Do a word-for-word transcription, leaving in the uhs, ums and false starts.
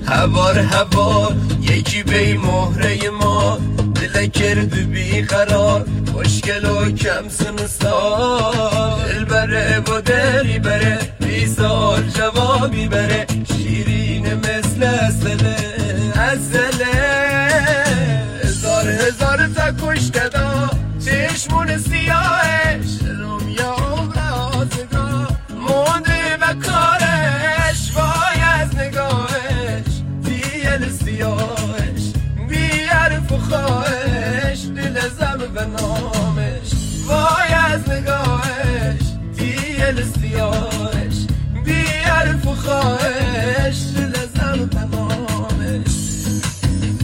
هوار هوار یکی بی مهره ما دل کرد بی قرار خوشگل و کم سنستار دل بره و دلی بره بیزار جوابی بره شیرین مثل ازله ازله هزار هزار تا کشته دا چشمون سیاه